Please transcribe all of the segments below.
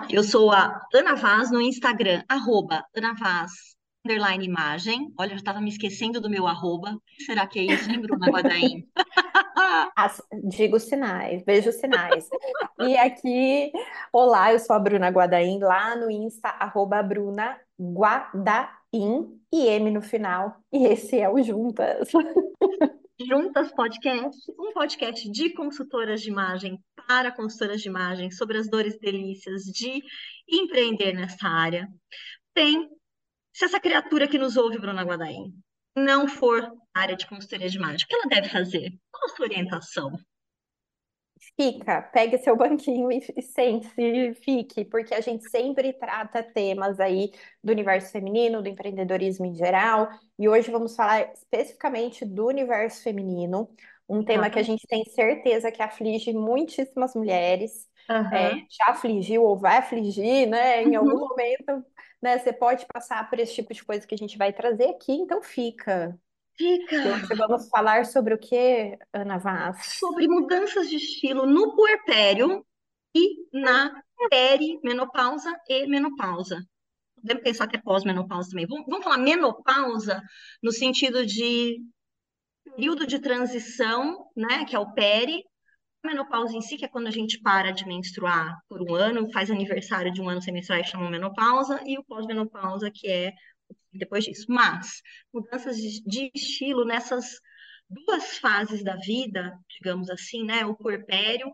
Eu sou a Ana Vaz no Instagram, Ana Vaz, _imagem. Olha, eu já estava me esquecendo do meu arroba. O que será que é isso, hein, Bruna Guadaim? Digo sinais, vejo sinais. E aqui, olá, eu sou a Bruna Guadaim, lá no Insta, @Bruna Guadaim, e M no final. E esse é o Juntas. Juntas Podcast, um podcast de consultoras de imagem para consultoras de imagem sobre as dores e delícias de empreender nessa área. Tem, se essa criatura que nos ouve, Bruna Guadaim, não for da área de consultoria de imagem, o que ela deve fazer? Qual a sua orientação? Fica, pegue seu banquinho e sente-se, e fique, porque a gente sempre trata temas aí do universo feminino, do empreendedorismo em geral, e hoje vamos falar especificamente do universo feminino, um tema que a Exatamente. gente tem certeza que aflige muitíssimas mulheres, Aham. já afligiu ou vai afligir, né? Em algum Uhum. momento, né, você pode passar por esse tipo de coisa que a gente vai trazer aqui, então fica. Fica. E hoje vamos falar sobre o que, Ana Vaz? Sobre mudanças de estilo no puerpério e na perimenopausa e menopausa. Podemos pensar que é pós-menopausa também. Vamos falar menopausa no sentido de período de transição, né, que é o peri, a menopausa em si, que é quando a gente para de menstruar por um ano, faz aniversário de um ano sem menstruar e chama menopausa, e o pós-menopausa, que é depois disso. Mas mudanças de estilo nessas duas fases da vida, digamos assim, né? O puerpério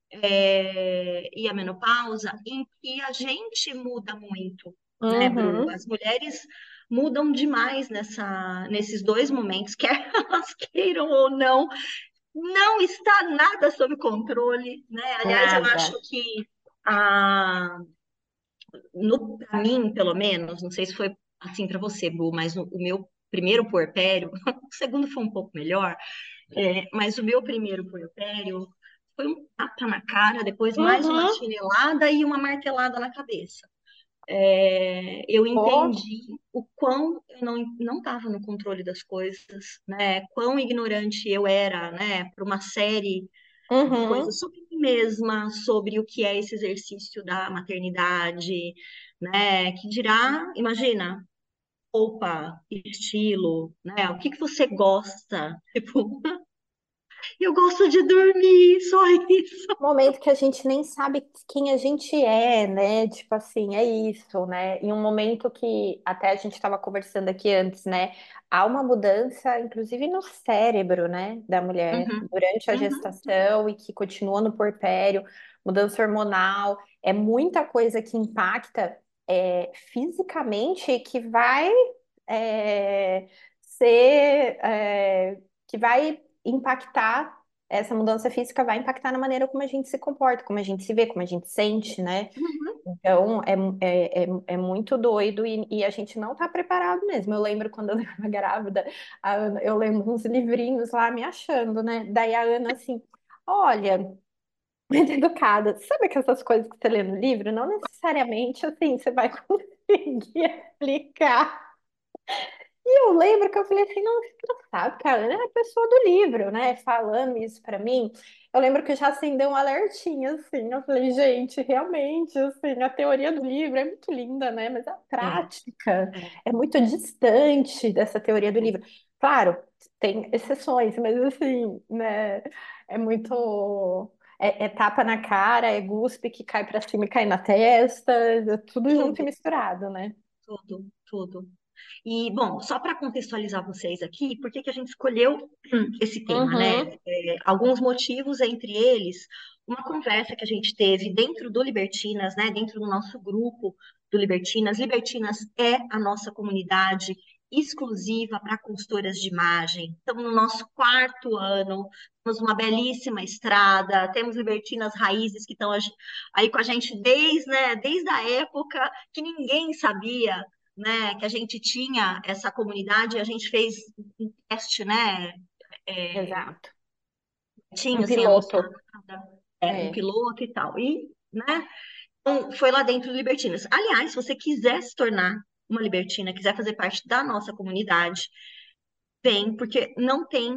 e a menopausa, em que a gente muda muito, né, Bru? Uhum. As mulheres mudam demais nesses dois momentos, quer elas queiram ou não, não está nada sob controle, né? Aliás, eu acho Nada. que a, no para mim, pelo menos, não sei se foi assim para você, Bu, mas o meu primeiro puerpério, o segundo foi um pouco melhor, mas o meu primeiro puerpério foi um tapa na cara, depois mais uma Uhum. chinelada e uma martelada na cabeça. Eu Pô. entendi o quão eu não estava no controle das coisas, né? Quão ignorante eu era, né? Para uma série de Uhum. coisas sobre mim mesma, sobre o que é esse exercício da maternidade, né? Que dirá, imagina, roupa, estilo, né? O que que você gosta? Tipo, eu gosto de dormir, só isso. Momento que a gente nem sabe quem a gente é, né? Tipo assim, é isso, né? Em um momento que até a gente estava conversando aqui antes, né? Há uma mudança, inclusive no cérebro, né, da mulher Uhum, durante a uhum. gestação e que continua no puerpério, mudança hormonal, é muita coisa que impacta fisicamente que vai é, ser, que vai impactar, essa mudança física vai impactar na maneira como a gente se comporta, como a gente se vê, como a gente sente, né? Uhum. Então, é muito doido e a gente não tá preparado mesmo. Eu lembro quando eu estava grávida, eu lembro uns livrinhos lá me achando, né? Daí a Ana assim, olha, muito educada, sabe que essas coisas que você lê no livro, não necessariamente assim você vai conseguir aplicar. E eu lembro que eu falei assim, não, que engraçado, cara, né? A pessoa do livro, né? Falando isso pra mim. Eu lembro que já acendeu um alertinho, assim. Eu falei, gente, realmente, assim, a teoria do livro é muito linda, né? Mas a É, prática é, é muito distante dessa teoria do é. livro. Claro, tem exceções, mas assim, né? É muito. É tapa na cara, é guspe que cai pra cima e cai na testa, é tudo junto e Tudo, misturado, né? tudo, tudo. E, bom, só para contextualizar vocês aqui, por que que a gente escolheu esse tema, né? Uhum, Alguns motivos, entre eles, uma conversa que a gente teve dentro do Libertinas, né? Dentro do nosso grupo do Libertinas. Libertinas é a nossa comunidade exclusiva para consultoras de imagem. Estamos no nosso quarto ano, temos uma belíssima estrada, temos Libertinas Raízes que estão aí com a gente desde a época que ninguém sabia, né, que a gente tinha essa comunidade, a gente fez um teste, né, é, exato. Um tinha assim a piloto. moçada, um É. piloto e tal, e, né, então, foi lá dentro do Libertinas. Aliás, se você quiser se tornar uma libertina, quiser fazer parte da nossa comunidade, vem, porque não tem.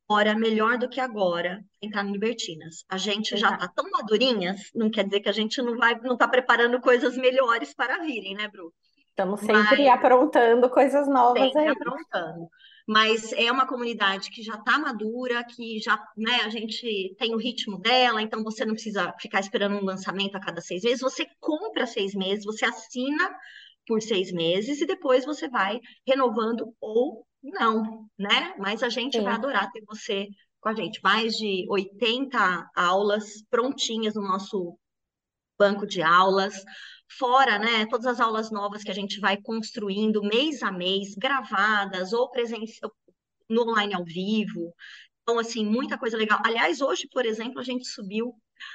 hora melhor do que agora entrar no Libertinas. A gente já tá Exato. tão madurinhas, não quer dizer que a gente não tá preparando coisas melhores para virem, né, Bru? Estamos sempre Mas aprontando coisas novas sempre aí. aprontando. Mas é uma comunidade que já está madura, que já, né, a gente tem o ritmo dela, então você não precisa ficar esperando um lançamento a cada 6 meses. Você compra 6 meses, você assina por 6 meses e depois você vai renovando ou não, né? Mas a gente vai Sim. adorar ter você com a gente. Mais de 80 aulas prontinhas no nosso banco de aulas, fora, né, todas as aulas novas que a gente vai construindo mês a mês, gravadas ou presencial no online ao vivo. Então, assim, muita coisa legal. Aliás, hoje, por exemplo, a gente subiu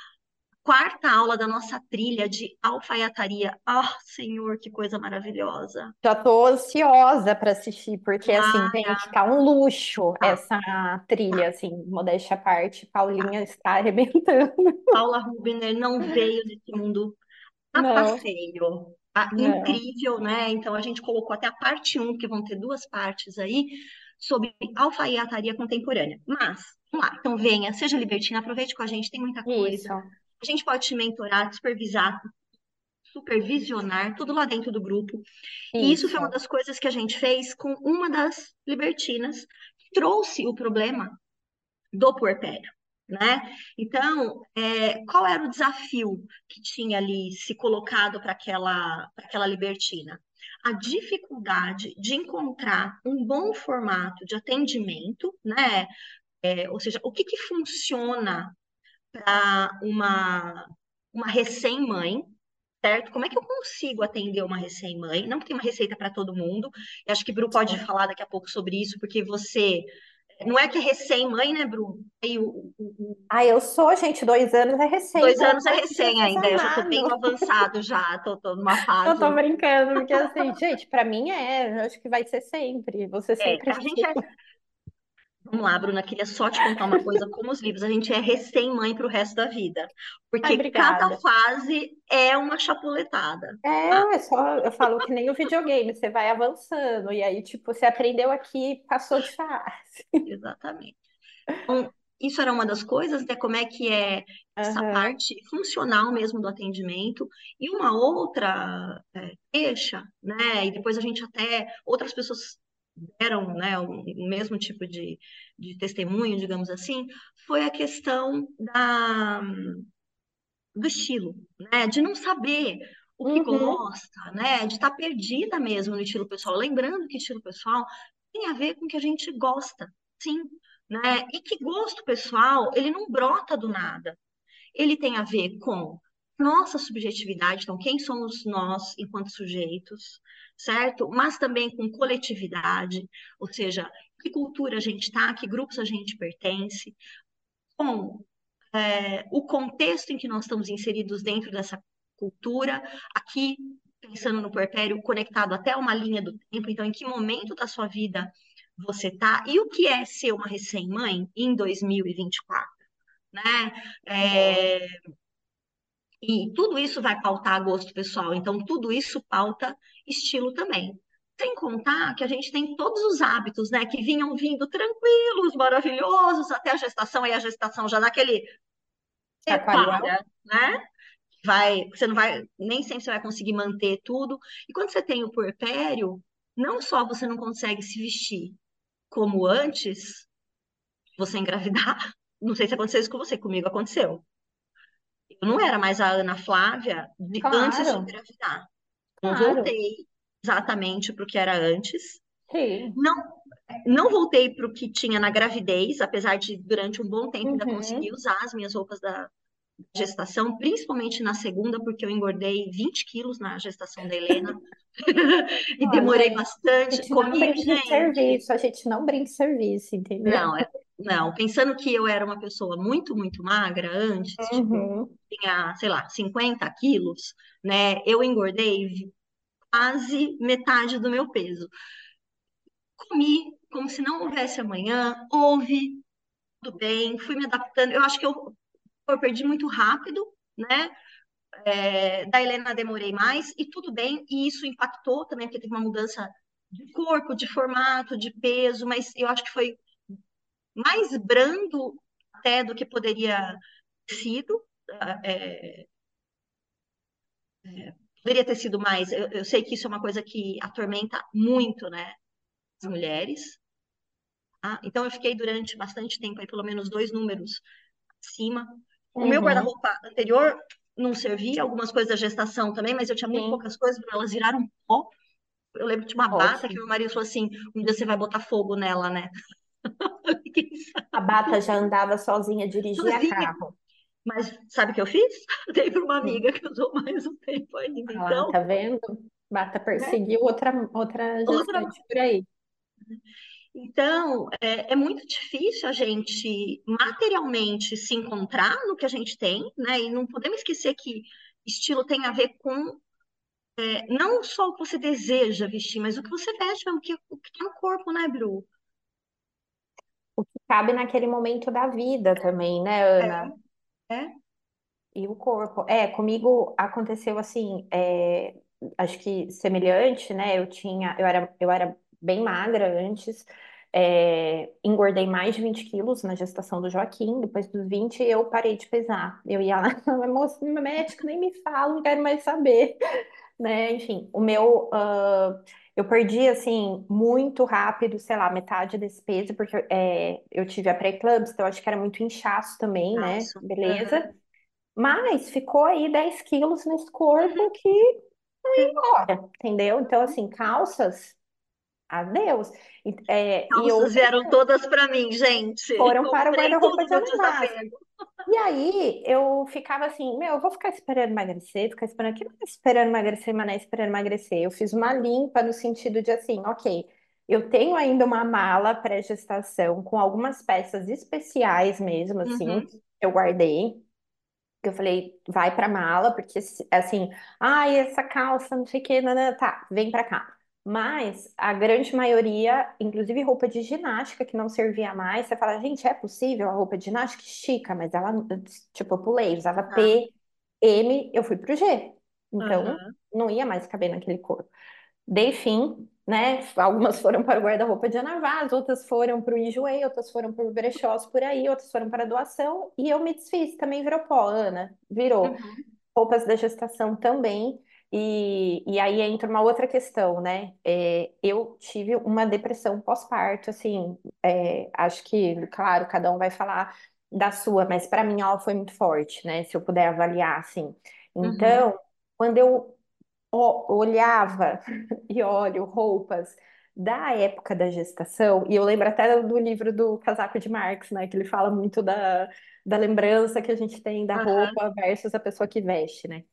a quarta aula da nossa trilha de alfaiataria. Ah, Senhor, que coisa maravilhosa. Já tô ansiosa para assistir, porque assim, Ah, gente, tá um luxo tá, essa trilha, tá, assim, modéstia à parte. tá. Paulinha está arrebentando. Paula Rubiner não veio desse mundo a Não, passeio. Ah, não. incrível, né? Então a gente colocou até a parte um, que vão ter duas partes aí, sobre alfaiataria contemporânea. Mas, vamos lá, então venha, seja libertina, aproveite com a gente, tem muita coisa. Isso, A gente pode te mentorar, te supervisar, supervisionar, tudo lá dentro do grupo. E isso foi uma isso. das coisas que a gente fez com uma das libertinas, que trouxe o problema do puerpério, né? Então, qual era o desafio que tinha ali se colocado para aquela libertina? A dificuldade de encontrar um bom formato de atendimento, né? Ou seja, o que funciona para uma recém-mãe, certo? Como é que eu consigo atender uma recém-mãe? Não tem uma receita para todo mundo. Eu acho que Bru pode falar daqui a pouco sobre isso, porque você não é que é recém-mãe, né, Bru? Aí Ah, eu sou, gente, 2 anos é recém, 2 anos é pode recém ainda, eu já tô bem amado. avançado já, tô numa Eu tô fase. brincando, porque assim, gente, pra mim eu acho que vai ser sempre, você sempre A gente assim. é. Vamos lá, Bruna, queria só te contar uma coisa, como os livros, a gente é recém-mãe para o resto da vida, Ai, porque cada obrigada. fase é uma chapuletada. É só, eu falo que nem o videogame, você vai avançando, e aí, tipo, você aprendeu aqui, passou de fase. Exatamente. Então, isso era uma das coisas, né? Como é que é essa Aham. parte funcional mesmo do atendimento. E uma outra queixa, né? E depois a gente até, outras pessoas deram, né, o mesmo tipo de testemunho, digamos assim, foi a questão do estilo, né? De não saber o que Uhum. gosta, né? De estar perdida mesmo no estilo pessoal. Lembrando que estilo pessoal tem a ver com o que a gente gosta, sim, né? E que gosto pessoal, ele não brota do nada. Ele tem a ver com nossa subjetividade, então quem somos nós enquanto sujeitos, certo? Mas também com coletividade, ou seja, que cultura a gente está, que grupos a gente pertence, com o contexto em que nós estamos inseridos dentro dessa cultura, aqui pensando no puerpério, conectado até uma linha do tempo, então em que momento da sua vida você está e o que é ser uma recém-mãe em 2024, né? Boa. É, e tudo isso vai pautar gosto pessoal, então tudo isso pauta estilo também. Sem contar que a gente tem todos os hábitos, né, que vinham vindo tranquilos, maravilhosos até a gestação, e a gestação já dá aquele Chacoalhão? prepara, né? Você não vai, nem sempre você vai conseguir manter tudo. E quando você tem o puerpério, não só você não consegue se vestir como antes, você engravidar. Não sei se aconteceu isso com você, comigo aconteceu. Eu não era mais a Ana Flávia de antes de Claro, engravidar. Não claro. voltei exatamente para o que era antes. Sim. Não, não voltei para o que tinha na gravidez, apesar de durante um bom tempo ainda conseguir Uhum. usar as minhas roupas da gestação, principalmente na segunda, porque eu engordei 20 quilos na gestação da Helena e Ó, demorei gente, a bastante. gente não Comi, brinca em gente. serviço, a gente não brinca em serviço, entendeu? Não, não. Pensando que eu era uma pessoa muito, muito magra antes, tipo, Uhum. tinha, sei lá, 50 quilos, né? Eu engordei quase metade do meu peso. Comi como se não houvesse amanhã, houve, tudo bem, fui me adaptando. Eu acho que eu perdi muito rápido, né? Da Helena demorei mais, e tudo bem, e isso impactou também, porque teve uma mudança de corpo, de formato, de peso, mas eu acho que foi mais brando até do que poderia ter sido. é, Poderia ter sido mais. Eu sei que isso é uma coisa que atormenta muito, né, as mulheres. Tá? Então, eu fiquei durante bastante tempo, aí, pelo menos 2 números acima. O meu Uhum, guarda-roupa anterior não servia, algumas coisas da gestação também, mas eu tinha muito sim, poucas coisas, elas viraram pó. Eu lembro de uma bata que ótimo. meu marido falou assim: um dia você vai botar fogo nela, né? Quem A sabe? Bata já andava sozinha, dirigia Sozinha. carro. Mas sabe o que eu fiz? Dei para uma Hum. amiga que usou mais um tempo ainda. Ah lá, Então, tá vendo? Bata né? perseguiu outra Outra. gestante por aí. Então, é muito difícil a gente materialmente se encontrar no que a gente tem, né? E não podemos esquecer que estilo tem a ver com não só o que você deseja vestir, mas o que você veste, o que tem no corpo, né, Bru? O que cabe naquele momento da vida também, né, Ana? É. E o corpo. É, comigo aconteceu assim, acho que semelhante, né? Eu era bem magra antes, engordei mais de 20 quilos na gestação do Joaquim. Depois dos 20 eu parei de pesar. Eu ia lá, moça, médico, nem me fala, não quero mais saber, né? Enfim, eu perdi assim muito rápido, sei lá, metade desse peso, porque eu tive a pré-eclâmpsia, então eu acho que era muito inchaço também, né? Aço. Beleza. Aham. Mas ficou aí 10 quilos nesse corpo Uhum. que embora, entendeu? Então, assim, calças, adeus. E Calças outras vieram todas para mim, gente. foram para o Comprei guarda-roupa tudo de no Anavás. desapego. E aí eu ficava assim, meu, eu vou ficar esperando emagrecer, ficar esperando aqui, esperando emagrecer, mané, esperando emagrecer. Eu fiz uma limpa no sentido de assim, ok, eu tenho ainda uma mala pré-gestação com algumas peças especiais mesmo, assim, Uhum. que eu guardei. Eu falei, vai pra mala, porque assim, ai, essa calça, não sei o que, nanã, tá, vem pra cá. Mas a grande maioria, inclusive roupa de ginástica que não servia mais, você fala, gente, é possível a roupa de ginástica estica, mas ela, tipo, eu pulei, usava Tá. P, M, eu fui pro G. Então, Aham. não ia mais caber naquele corpo. Dei fim, né? Algumas foram para o guarda-roupa de Anavás, outras foram para o Enjoei, outras foram para o brechós por aí, outras foram para doação, e eu me desfiz. Também virou pó, Ana. Virou. Uhum. Roupas da gestação também. E aí entra uma outra questão, né? Eu tive uma depressão pós-parto, assim, acho que, claro, cada um vai falar da sua, mas para mim ela foi muito forte, né? Se eu puder avaliar, assim. Uhum. Então, quando eu olhava e olho roupas da época da gestação, e eu lembro até do livro do Casaco de Marx, né, que ele fala muito da lembrança que a gente tem da Aham. roupa versus a pessoa que veste, né?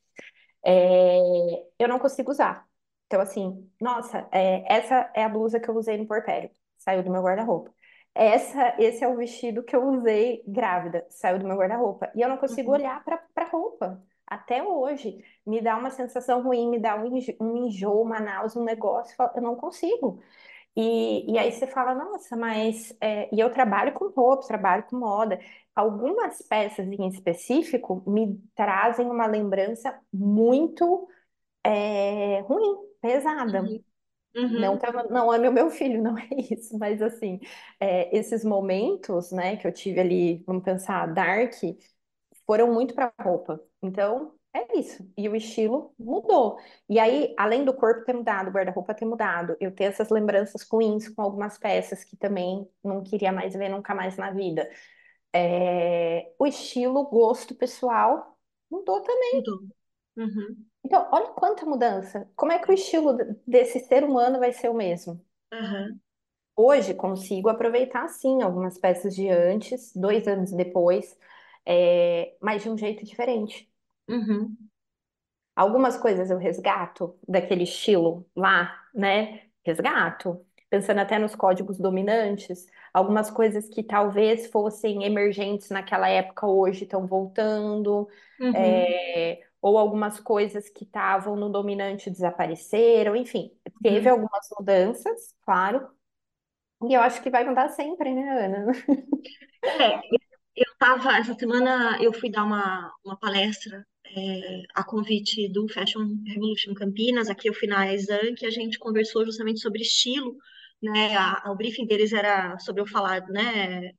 Eu não consigo usar. Então, assim, nossa, essa é a blusa que eu usei no porpério, saiu do meu guarda-roupa. Esse é o vestido que eu usei grávida, saiu do meu guarda-roupa. E eu não consigo Uhum. olhar para roupa. Até hoje, me dá uma sensação ruim, me dá um enjoo, uma náusea, um negócio, eu não consigo. E aí você fala, nossa, mas. E eu trabalho com roupa, trabalho com moda. Algumas peças em específico me trazem uma lembrança muito ruim, pesada. Uhum. Não Uhum. que eu não ame o meu filho, não é isso, mas assim, esses momentos, né, que eu tive ali, vamos pensar, dark, foram muito para roupa. Então, é isso. E o estilo mudou. E aí, além do corpo ter mudado, o guarda-roupa ter mudado, eu ter essas lembranças ruins com algumas peças que também não queria mais ver nunca mais na vida. O estilo, o gosto pessoal mudou também. Mudou. Uhum. Então, olha quanta mudança. Como é que o estilo desse ser humano vai ser o mesmo? Aham. Hoje consigo aproveitar sim algumas peças de antes, 2 anos depois, mas de um jeito diferente. Uhum. Algumas coisas eu resgato daquele estilo lá, né? Resgato. Pensando até nos códigos dominantes, algumas coisas que talvez fossem emergentes naquela época hoje estão voltando, Uhum. ou algumas coisas que estavam no dominante desapareceram, enfim, teve Uhum. algumas mudanças, claro, e eu acho que vai mudar sempre, né, Ana? É, essa semana eu fui dar uma palestra a convite do Fashion Revolution Campinas, aqui eu fui na Exam, que a gente conversou justamente sobre estilo, né? O briefing deles era sobre eu falar, né?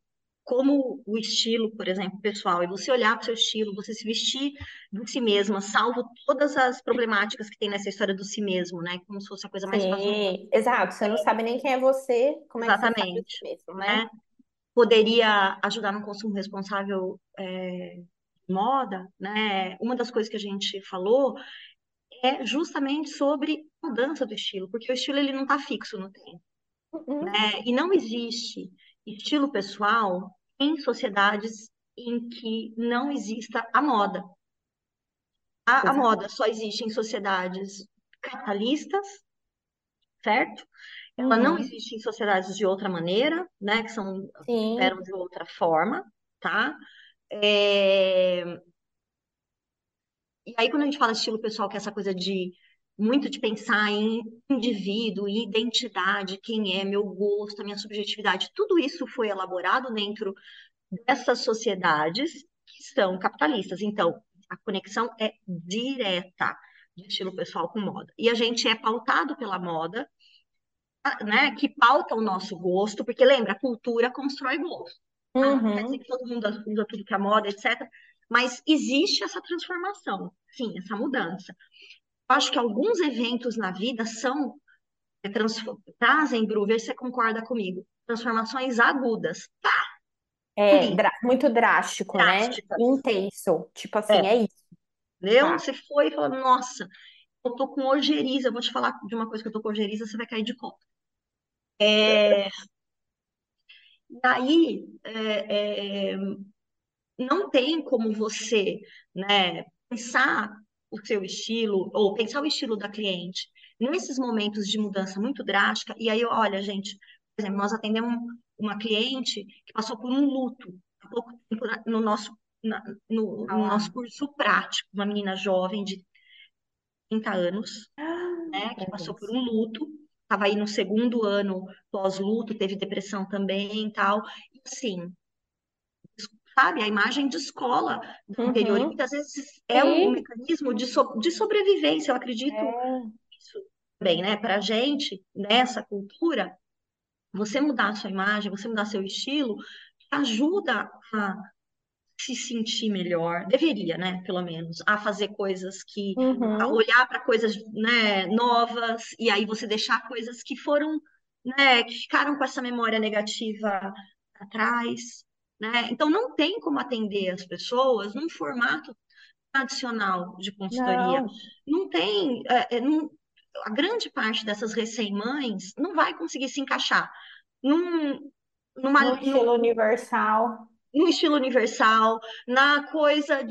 como o estilo, por exemplo, pessoal, e você olhar para o seu estilo, você se vestir de si mesma, salvo todas as problemáticas que tem nessa história do si mesmo, né? Como se fosse a coisa mais fácil. Sim, exato. Você não sabe nem quem é você, como é que você sabe isso Exatamente. mesmo, né? Né? Poderia ajudar no consumo responsável de moda, né? Uma das coisas que a gente falou é justamente sobre mudança do estilo, porque o estilo ele não está fixo no tempo, Uhum. né? E não existe estilo pessoal em sociedades em que não exista a moda. A Exato. moda só existe em sociedades capitalistas, certo? Ela não Uhum. existe em sociedades de outra maneira, né? Que Sim. operam de outra forma, tá? É, E aí, quando a gente fala estilo pessoal, que é essa coisa de muito de pensar em indivíduo, em identidade, quem é, meu gosto, a minha subjetividade, tudo isso foi elaborado dentro dessas sociedades que são capitalistas. Então, a conexão é direta de estilo pessoal com moda. E a gente é pautado pela moda, né, que pauta o nosso gosto, porque lembra, a cultura constrói gosto. Tá? Não quer dizer Uhum. que todo mundo usa tudo que é moda, etc. Mas existe essa transformação, sim, essa mudança. Eu acho que alguns eventos na vida trazem, Bru, vê se você concorda comigo, transformações agudas, É ali, muito drástico, né? drásticas. Intenso. Tipo É, assim, é isso, entendeu? tá? Você foi e falou, nossa, eu tô com ojeriza, eu vou te falar de uma coisa que eu tô com ojeriza, você vai cair de conta. É, daí, não tem como você, né, pensar o seu estilo ou pensar o estilo da cliente nesses momentos de mudança muito drástica. E aí, olha, gente, por exemplo, nós atendemos uma cliente que passou por um luto há pouco tempo no nosso Ah, curso prático, uma menina jovem de 30 anos, né, que meu passou por Deus. um luto. Estava aí no segundo ano pós-luto, teve depressão também e tal. E assim, sabe, a imagem de escola da anterior, e Uhum. muitas vezes é um Sim. mecanismo de sobrevivência, eu acredito É. isso bem, né? Para a gente, nessa cultura, você mudar a sua imagem, você mudar seu estilo, ajuda a se sentir melhor, deveria, né, pelo menos, a fazer coisas a Uhum. olhar para coisas, né, novas, e aí você deixar coisas que foram, né, que ficaram com essa memória negativa atrás, né? Então não tem como atender as pessoas num formato tradicional de consultoria. Não. Não tem, a grande parte dessas recém-mães não vai conseguir se encaixar num, No numa, estilo universal. no estilo universal, na coisa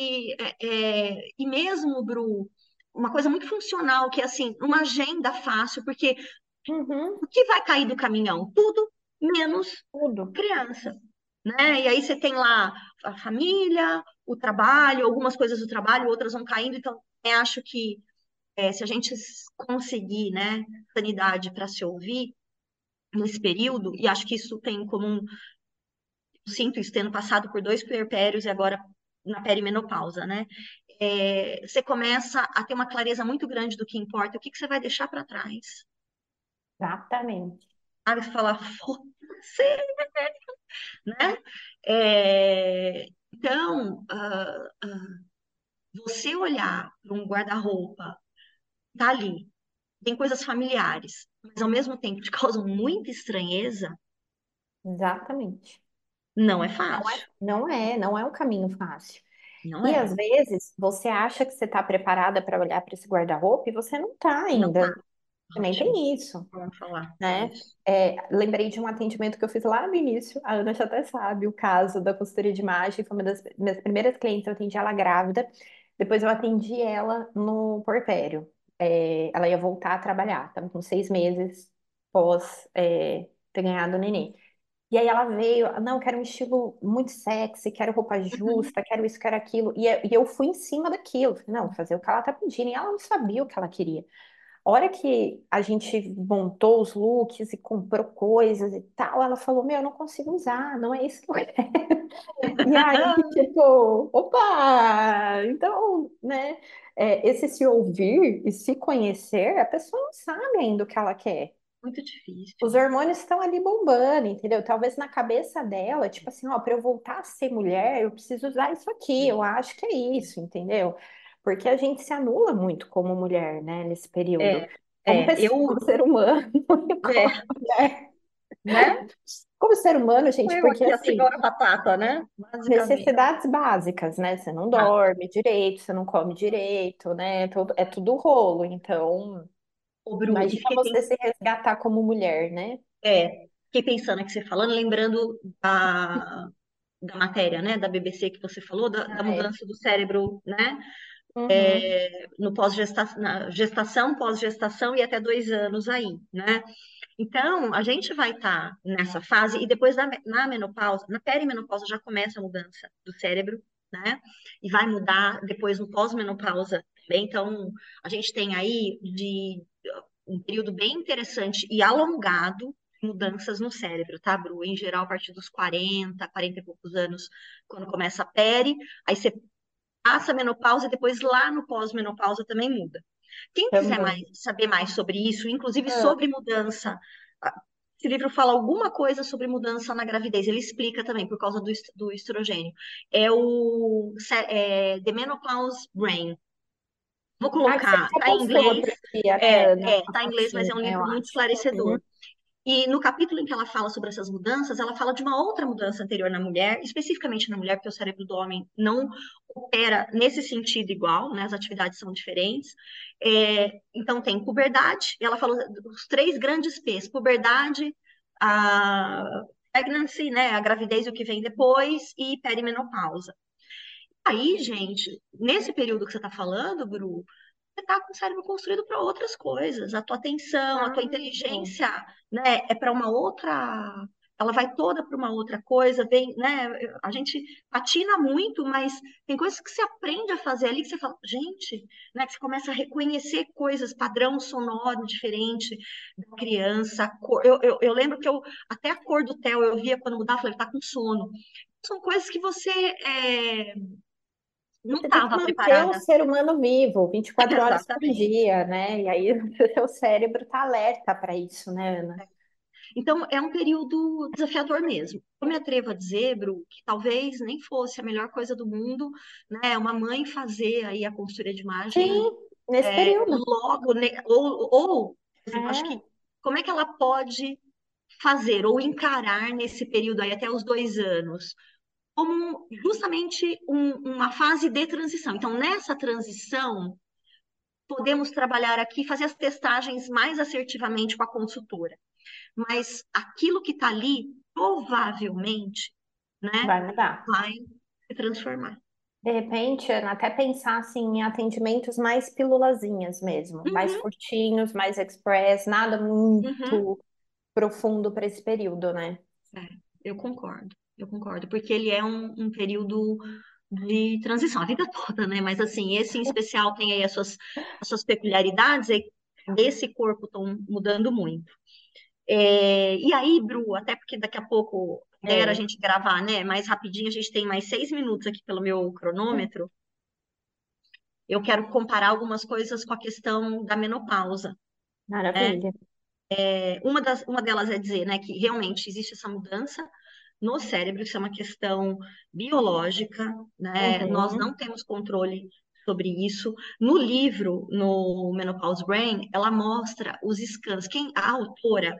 e mesmo, Bru, uma coisa muito funcional, que é assim, uma agenda fácil, porque Uhum. o que vai cair do caminhão? Tudo menos Tudo. criança, né? E aí você tem lá a família, o trabalho, algumas coisas do trabalho, outras vão caindo, então eu acho que se a gente conseguir, né, sanidade para se ouvir nesse período, e acho que isso tem em comum sinto isso tendo passado por dois puerpérios e agora na perimenopausa, né? Você começa a ter uma clareza muito grande do que importa, o que que você vai deixar para trás. Exatamente. Sabe? Você fala, foda-se, né? Então, você olhar para um guarda-roupa, tá ali, tem coisas familiares, mas ao mesmo tempo te causam muita estranheza, Exatamente. não é Não é, fácil. não é um caminho fácil. Não E é. às vezes você acha que você está preparada para olhar para esse guarda-roupa e você não está Não tá. ainda. Também Ótimo. tem isso, Vamos falar né? disso. Lembrei de um atendimento que eu fiz lá no início. A Ana já até sabe o caso da consultoria de imagem. Foi uma das minhas primeiras clientes. Eu atendi ela grávida. Depois eu atendi ela no porpério. Ela ia voltar a trabalhar. Estava com 6 meses pós, ter ganhado o neném. E aí ela veio, não, quero um estilo muito sexy, quero roupa Uhum. justa, quero isso, quero aquilo. E eu fui em cima daquilo. Falei, não, vou fazer o que ela tá pedindo. E ela não sabia o que ela queria. A hora que a gente montou os looks e comprou coisas e tal, ela falou, meu, eu não consigo usar, não é isso que eu quero. E aí, tipo, opa! Então, né, esse se ouvir e se conhecer, a pessoa não sabe ainda o que ela quer. muito Os difícil. hormônios estão ali bombando, entendeu? Talvez na cabeça dela, tipo assim, ó, para eu voltar a ser mulher, eu preciso usar isso aqui. Eu acho que é isso, entendeu? Porque a gente se anula muito como mulher, né, nesse período. É, Como pessoa, eu, como ser humano, como é, mulher. né? Como ser humano, Sou gente, eu porque aqui, a assim, senhora batata, né? Basicamente. necessidades básicas, né? Você não Ah, dorme direito, você não come direito, né? É tudo rolo. Então, ô, Bru, e imagina você se resgatar como mulher, né? fiquei pensando aqui você falando, lembrando da matéria, né, da BBC que você falou, da Ah, é. mudança do cérebro, né, Uhum. no pós-gestação, na gestação, pós-gestação e até 2 anos aí, né? Então, a gente vai estar nessa fase e depois na menopausa, na perimenopausa já começa a mudança do cérebro, né? E vai mudar depois no pós-menopausa também. Então, a gente tem aí um período bem interessante e alongado de mudanças no cérebro, tá, Bru? Em geral, a partir dos 40 e poucos anos, quando começa a peri, aí você passa a menopausa e depois lá no pós-menopausa também muda. Quem quiser Também. saber mais sobre isso, inclusive Ah, sobre mudança, esse livro fala alguma coisa sobre mudança na gravidez. Ele explica também por causa do estrogênio. The Menopause Brain. Vou que você colocar, até tá em postou inglês, outro dia, né, Ana? A tá em inglês, mas fotinha, é um eu livro muito acho. Uhum. esclarecedor. E no capítulo em que ela fala sobre essas mudanças, ela fala de uma outra mudança anterior na mulher, especificamente na mulher, porque o cérebro do homem não opera nesse sentido igual, né? As atividades são diferentes. Então, tem puberdade, e ela falou dos três grandes P's: puberdade, a pregnancy, né? A gravidez e o que vem depois, e perimenopausa. Aí, gente, nesse período que você está falando, Bru, você está com o cérebro construído para outras coisas. A tua atenção, a tua Claro. inteligência, né, é para uma outra. Ela vai toda para uma outra coisa, vem, né? A gente patina muito, mas tem coisas que você aprende a fazer ali que você fala, gente, né? Que você começa a reconhecer coisas, padrão sonoro diferente da criança. Eu lembro que até a cor do Theo eu via quando mudava, eu falei, ele tá com sono. São coisas que você não Você tem que estava manter o preparada. ser humano vivo 24 horas por Exatamente. dia, né? E aí o seu cérebro tá alerta para isso, né, Ana? Então, é um período desafiador mesmo. Eu me atrevo a dizer, Bru, que talvez nem fosse a melhor coisa do mundo, né? Uma mãe fazer aí a consultoria de imagem Sim, nesse período. logo, né? Ou, por exemplo, acho É, que como é que ela pode fazer ou encarar nesse período aí até os 2 anos? Como justamente uma fase de transição. Então, nessa transição, podemos trabalhar aqui, fazer as testagens mais assertivamente com a consultora. Mas aquilo que está ali, provavelmente, né, vai mudar. vai se transformar. De repente, Ana, até pensar assim, em atendimentos mais pilulazinhas mesmo, mais Uhum, curtinhos, mais express, nada uhum. muito profundo para esse período, né? É, eu concordo, porque ele é um período de transição, a vida toda, né? Mas assim, esse em especial tem aí as suas peculiaridades, e desse corpo estão mudando muito. E aí, Bru, até porque daqui a pouco a ideia era a É, gente gravar, né? Mais rapidinho, a gente tem mais 6 minutos aqui pelo meu cronômetro. Eu quero comparar algumas coisas com a questão da menopausa, né? maravilha. Uma delas é dizer, né, que realmente existe essa mudança no cérebro, isso é uma questão biológica, né? Nós não Uhum. temos controle sobre isso. No livro, no Menopause Brain, ela mostra os scans. A autora,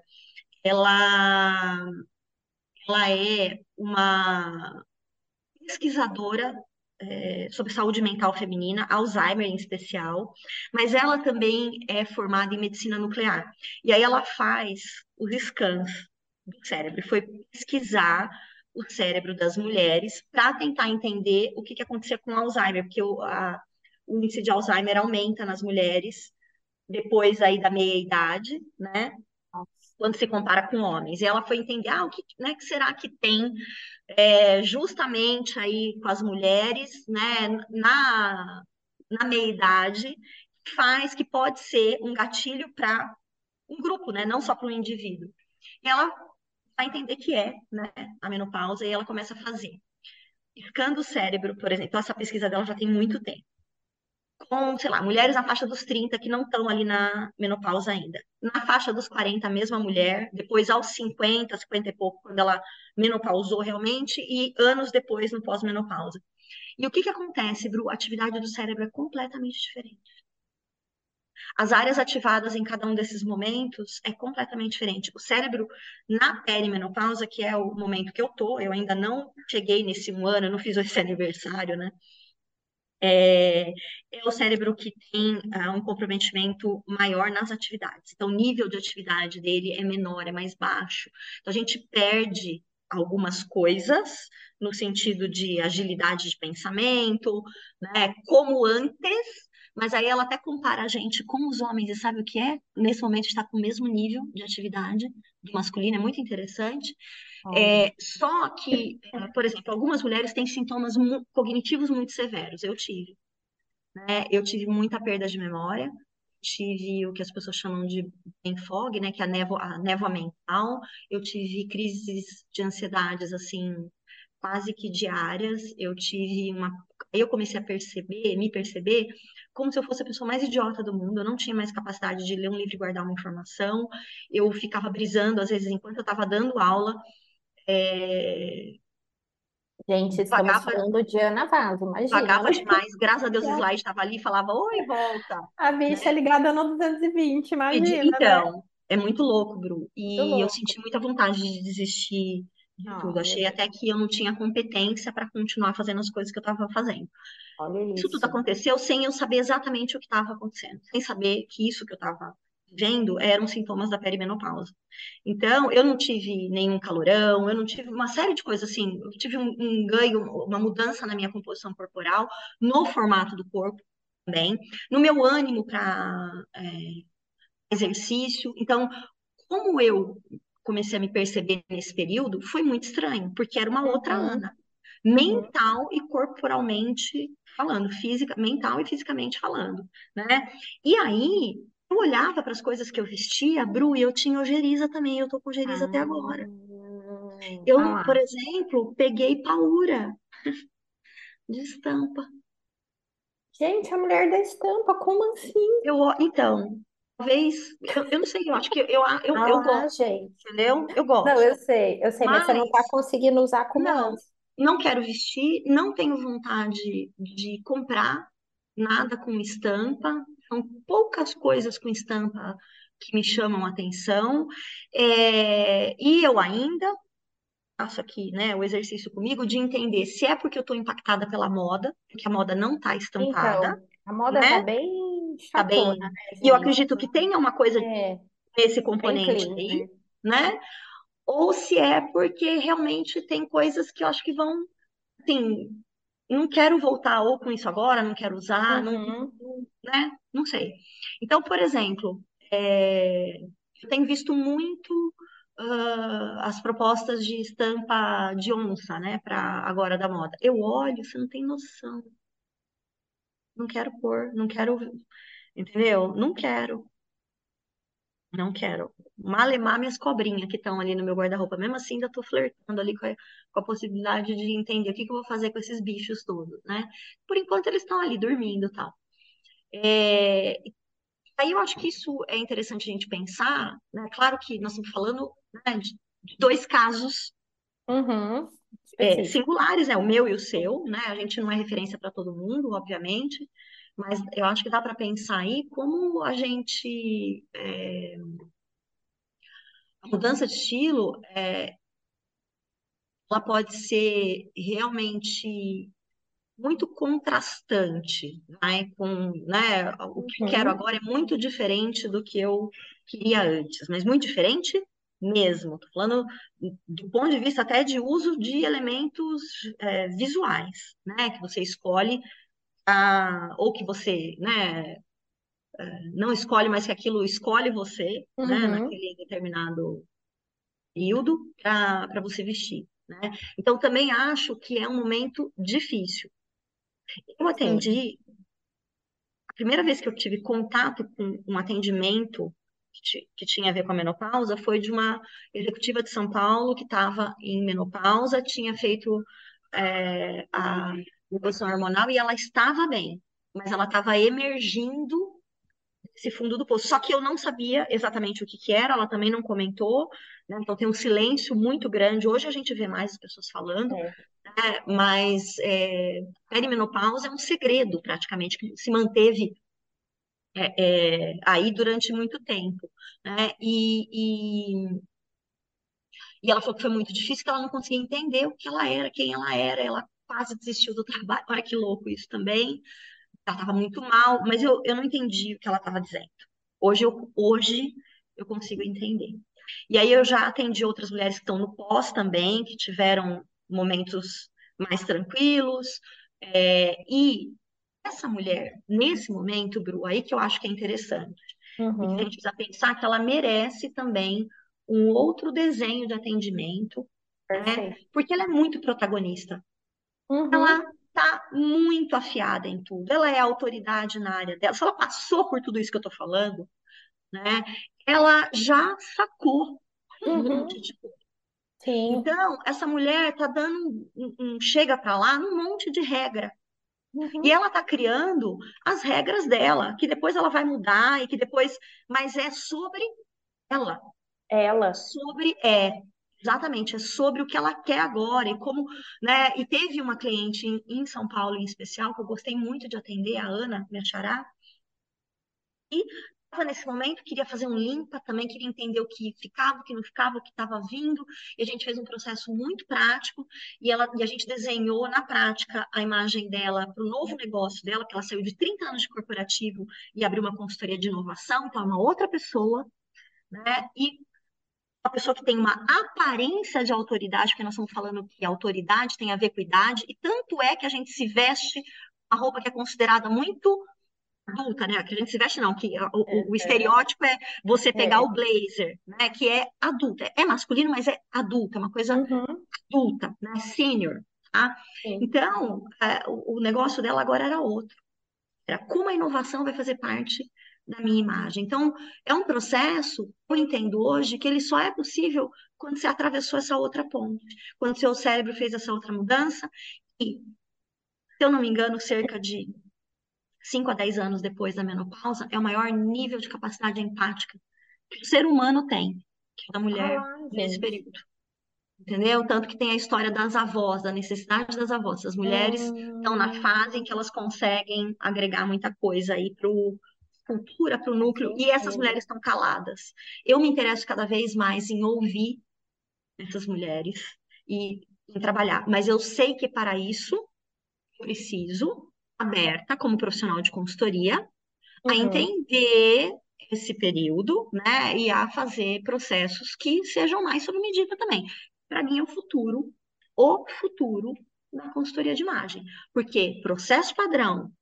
ela, ela é uma pesquisadora sobre saúde mental feminina, Alzheimer em especial, mas ela também é formada em medicina nuclear. E aí ela faz os scans do cérebro, e foi pesquisar o cérebro das mulheres para tentar entender o que acontecia com Alzheimer, porque o índice de Alzheimer aumenta nas mulheres depois aí da meia-idade, né? Quando se compara com homens. E ela foi entender, o que, né, que será que tem justamente aí com as mulheres, né, na meia-idade, que faz que pode ser um gatilho para um grupo, né, não só para um indivíduo. E ela vai entender que né, a menopausa e ela começa a fazer. Escando o cérebro, por exemplo, essa pesquisa dela já tem muito tempo. com, sei lá, mulheres na faixa dos 30 que não estão ali na menopausa ainda. Na faixa dos 40, a mesma mulher, depois aos 50, 50 e pouco, quando ela menopausou realmente, e anos depois no pós-menopausa. E o que que acontece, Bru? A atividade do cérebro é completamente diferente. As áreas ativadas em cada um desses momentos é completamente diferente. O cérebro, na perimenopausa, que é o momento que eu tô, eu ainda não cheguei nesse 1 ano, eu não fiz esse aniversário, né? É, é o cérebro que tem um comprometimento maior nas atividades. Então, o nível de atividade dele é menor, é mais baixo. Então, a gente perde algumas coisas no sentido de agilidade de pensamento, né? Como antes, mas aí ela até compara a gente com os homens e sabe o que é? Nesse momento está com o mesmo nível de atividade do masculino, é muito interessante. Olha. Só que, por exemplo, algumas mulheres têm sintomas cognitivos muito severos. Eu tive, né? Eu tive muita perda de memória, tive o que as pessoas chamam de brain fog, né? Que é a névoa mental. Eu tive crises de ansiedades, assim, quase que diárias. Eu tive uma. Aí eu comecei a perceber, me perceber, como se eu fosse a pessoa mais idiota do mundo. Eu não tinha mais capacidade de ler um livro e guardar uma informação. Eu ficava brisando, às vezes, enquanto eu estava dando aula. É, Gente, estamos vagava, falando de Ana Vaz, imagina, vagava né? demais. Graças a Deus o slide estava ali e falava, oi, volta, A né? bicha ligada no 220, imagina, né? Então, é muito louco, Bru. Muito E eu louco. senti muita vontade de desistir de tudo. Ah, meu Achei Deus. até que eu não tinha competência para continuar fazendo as coisas que eu estava fazendo. Olha Isso tudo isso. aconteceu sem eu saber exatamente o que estava acontecendo, sem saber que isso que eu estava vendo eram sintomas da perimenopausa. Então, eu não tive nenhum calorão, eu não tive uma série de coisas assim. Eu tive um ganho, uma mudança na minha composição corporal, no formato do corpo também, no meu ânimo para exercício. Então, como eu comecei a me perceber nesse período, foi muito estranho, porque era uma outra Uhum, Ana, uhum. mental e corporalmente falando, física, mental e fisicamente falando, né? E aí, eu olhava para as coisas que eu vestia, Bru, e eu tinha ojeriza também, eu tô com ojeriza até agora. Ah Eu, por lá. exemplo, peguei paura de estampa. Gente, a mulher da estampa, como assim? Então, talvez, eu não sei, eu acho que eu Ah, gosto, gente. entendeu? Eu Não, gosto. eu sei, mas você não tá Mas conseguindo usar como não, antes. não quero vestir, não tenho vontade de comprar nada com estampa. São poucas coisas com estampa que me chamam a atenção. E eu ainda faço aqui, né, o exercício comigo de entender se é porque eu estou impactada pela moda, porque a moda não está estampada, Então, a moda tá né? bem Tá chatona, bem. né, E eu gente? acredito que tenha uma coisa É, nesse bem componente clean, aí, né? né? Ou se é porque realmente tem coisas que eu acho que vão, assim, não quero voltar ou com isso agora, não quero usar, não, Uhum. né? Não sei. Então, por exemplo, eu tenho visto muito as propostas de estampa de onça, né, para agora da moda. Eu olho, você não tem noção. Não quero pôr, não quero, entendeu? Não quero. Não quero. Malemar minhas cobrinhas que estão ali no meu guarda-roupa. Mesmo assim, ainda tô flertando ali com a possibilidade de entender o que que eu vou fazer com esses bichos todos, né? Por enquanto, eles estão ali dormindo e tal. É, Aí eu acho que isso é interessante a gente pensar, né? Claro que nós estamos falando, né, de dois casos Uhum. Específico. singulares, né? O meu e o seu, né? A gente não é referência para todo mundo, obviamente, mas eu acho que dá para pensar aí como a gente, a mudança de estilo, ela pode ser realmente muito contrastante, né? O que eu quero Uhum. agora é muito diferente do que eu queria antes, mas muito diferente mesmo. Tô falando do ponto de vista até de uso de elementos visuais, né? Que você escolhe, ou que você, né, não escolhe, mas que aquilo escolhe você, né? Uhum. Naquele determinado período para você vestir, né? Então também acho que é um momento difícil. Eu Sim. atendi, a primeira vez que eu tive contato com um atendimento que tinha a ver com a menopausa foi de uma executiva de São Paulo que estava em menopausa, tinha feito a reposição hormonal e ela estava bem. mas ela estava emergindo desse fundo do poço. Só que eu não sabia exatamente o que que era, ela também não comentou, né? Então tem um silêncio muito grande. Hoje a gente vê mais as pessoas falando, É. né? Mas perimenopausa é um segredo, praticamente, que se manteve aí durante muito tempo, né? E ela falou que foi muito difícil, que ela não conseguia entender o que ela era, quem ela quase desistiu do trabalho. Olha que louco isso também. Ela estava muito mal, mas eu não entendi o que ela estava dizendo. Hoje eu consigo entender. E aí eu já atendi outras mulheres que estão no pós também, que tiveram momentos mais tranquilos. E essa mulher, nesse momento, Bru, aí que eu acho que é interessante, e que a Uhum, gente precisa pensar que ela merece também um outro desenho de atendimento, né? perfeito. Porque ela é muito protagonista. Uhum, Ela está muito afiada em tudo. Ela é autoridade na área dela. Se ela passou por tudo isso que eu estou falando, né? Ela já sacou um uhum, monte de coisa. sim. Então, essa mulher está dando chega para lá num monte de regra. E Uhum. ela está criando as regras dela, que depois ela vai mudar e que depois, mas é sobre ela, Ela. sobre exatamente, é sobre o que ela quer agora e como, né? E teve uma cliente em São Paulo em especial que eu gostei muito de atender, a Ana, minha xará, e estava nesse momento, queria fazer um limpa também, queria entender o que ficava, o que não ficava, o que estava vindo, e a gente fez um processo muito prático, e a gente desenhou na prática a imagem dela para o novo negócio dela, que ela saiu de 30 anos de corporativo e abriu uma consultoria de inovação, então é uma outra pessoa, né? E uma pessoa que tem uma aparência de autoridade, porque nós estamos falando que a autoridade tem a ver com idade, e tanto é que a gente se veste a roupa que é considerada muito adulta, né? Que a gente se veste, não, que o Uhum. estereótipo é você pegar É. o blazer, né? Que é adulta. É masculino, mas é adulta, é uma coisa Uhum, adulta, né? Senior, tá? sim. Então, o negócio dela agora era outro. Era como a inovação vai fazer parte da minha imagem. Então, é um processo, eu entendo hoje, que ele só é possível quando você atravessou essa outra ponte, quando seu cérebro fez essa outra mudança. E, se eu não me engano, cerca de 5 a 10 anos depois da menopausa, é o maior nível de capacidade empática que o ser humano tem, que é da Ah mulher lá, nesse gente. período. Entendeu? Tanto que tem a história das avós, da necessidade das avós. As mulheres estão na Hum, fase em que elas conseguem agregar muita coisa aí para cultura, para o faz núcleo, e essas sentido. mulheres estão caladas. Eu me interesso cada vez mais em ouvir essas mulheres e em trabalhar, mas eu sei que para isso eu preciso aberta como profissional de consultoria a Uhum, entender esse período, né, e a fazer processos que sejam mais sob medida também. Para mim é o futuro da consultoria de imagem, porque processo padrão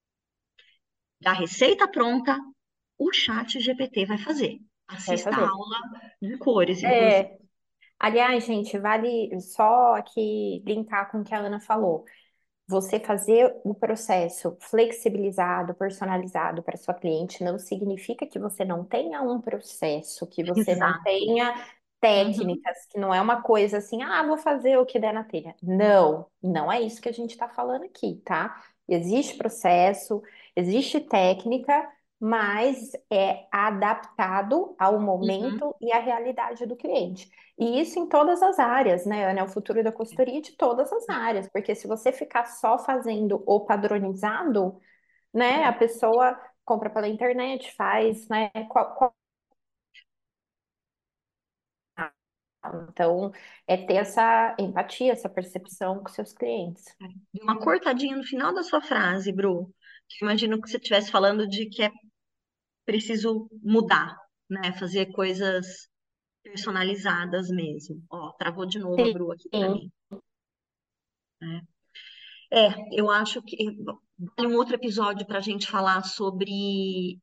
da receita pronta, o chat GPT vai fazer. vai Assista a fazer. aula de cores, inclusive. É, aliás, gente, vale só aqui linkar com o que a Ana falou. Você fazer o processo flexibilizado, personalizado para sua cliente não significa que você não tenha um processo, que você não Exato. tenha Uhum. técnicas, que não é uma coisa assim, ah, vou fazer o que der na telha. Não, não é isso que a gente está falando aqui, tá? Existe processo, existe técnica, mas é adaptado ao Uhum. momento e à realidade do cliente. E isso em todas as áreas, né, Ana? É o futuro da consultoria de todas as áreas, porque se você ficar só fazendo o padronizado, né, a pessoa compra pela internet, faz, né, então é ter essa empatia, essa percepção com seus clientes. Deu uma cortadinha no final da sua frase, Bru, que eu imagino que você estivesse falando de que é preciso mudar, né? Fazer coisas personalizadas mesmo. Ó, travou de novo a Bru aqui para Sim, mim, né? Eu acho que vale um outro episódio para a gente falar sobre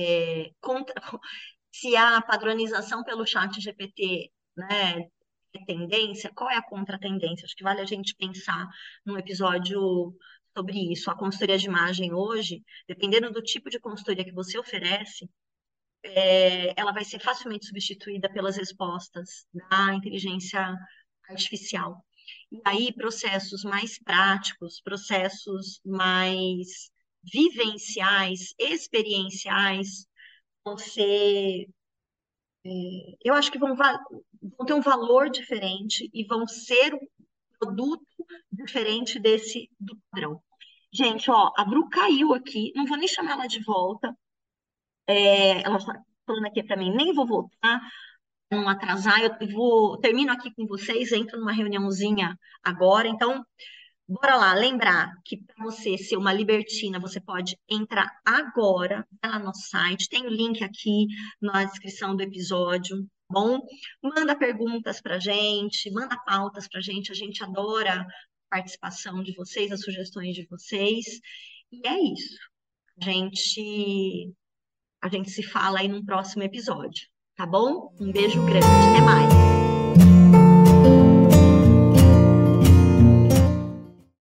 se a padronização pelo chat GPT, né, é tendência, qual é a contratendência? Acho que vale a gente pensar num episódio sobre isso. A consultoria de imagem hoje, dependendo do tipo de consultoria que você oferece, ela vai ser facilmente substituída pelas respostas da inteligência artificial. E aí, processos mais práticos, processos mais vivenciais, experienciais, vão ser, eu acho que vão ter um valor diferente e vão ser um produto diferente desse do padrão. Gente, ó, a Bru caiu aqui, não vou nem chamar ela de volta. Ela está falando aqui para mim, nem vou voltar, não atrasar. Termino aqui com vocês, entro numa reuniãozinha agora. Então, bora lá, lembrar que para você ser uma libertina, você pode entrar agora, vai lá no site, tem o link aqui na descrição do episódio, tá bom? Manda perguntas para gente, manda pautas para a gente adora a participação de vocês, as sugestões de vocês. E é isso. A gente, a gente se fala aí num próximo episódio, tá bom? Um beijo grande, até mais.